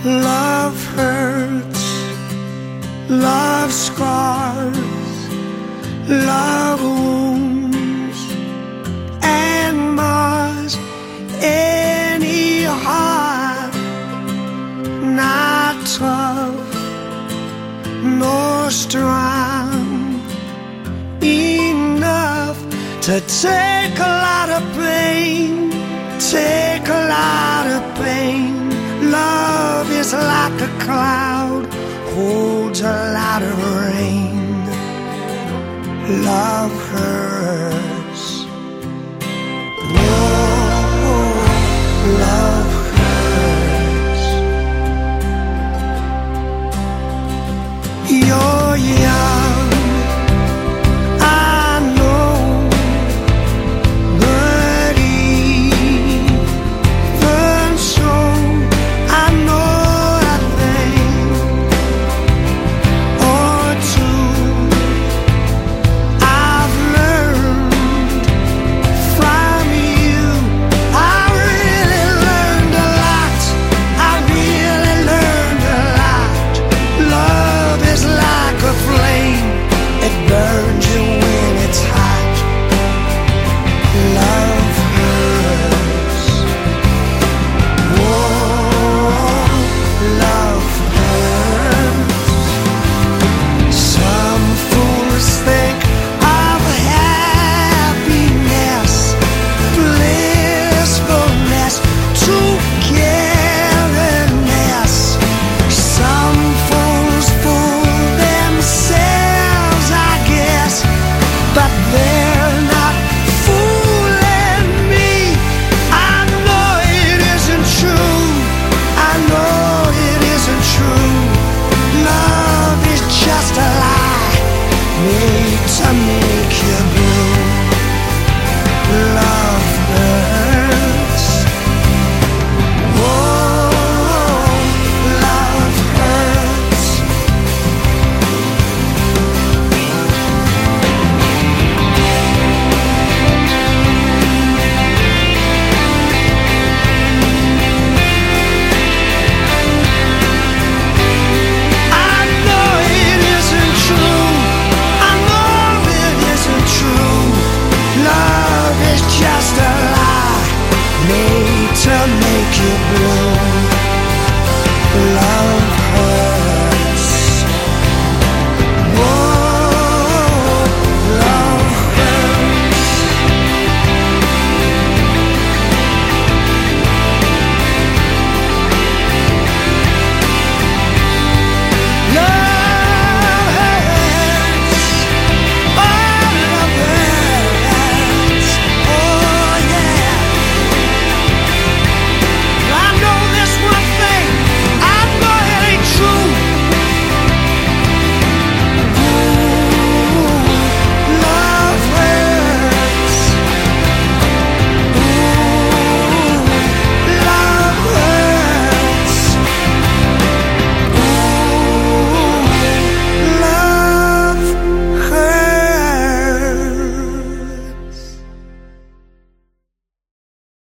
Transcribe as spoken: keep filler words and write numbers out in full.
Love hurts, love scars, love wounds, and mars any heart not tough nor strong enough to take a lot of pain, take a lot of pain. Love is like a cloud, holds a lot of rain. Love hurts.